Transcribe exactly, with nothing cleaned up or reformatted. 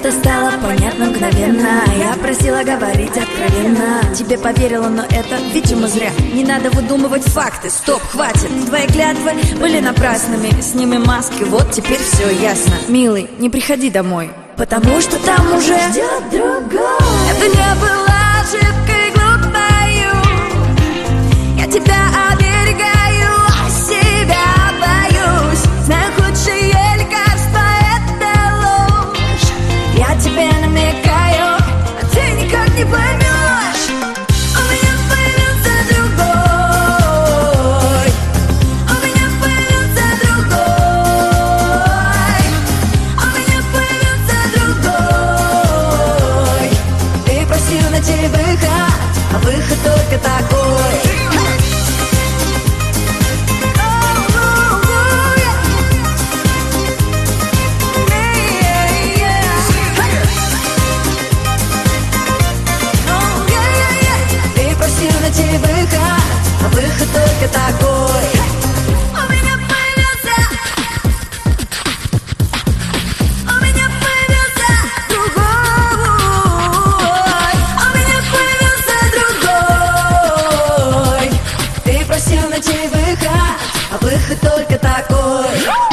Это стало понятно мгновенно. Я просила говорить откровенно. Тебе поверила, но это, видимо, зря. Не надо выдумывать факты, стоп, хватит. Твои клятвы были напрасными. Сними маски, вот теперь все ясно. Милый, не приходи домой, потому что там уже ждет другой. Это не была ошибкой глупою. Я тебя оберегаю, а себя боюсь. Знаю, худшее лекарство — это ложь. Я тебе намекаю, а ты никак не поймешь. У меня появился другой. У меня появился другой. У меня появился другой. Ты просил найти выход, а выход только такой. Найти выход, а выход только такой. У меня появился, у меня появился другой. У меня появился другой. Ты просил найти выход, а выход только такой.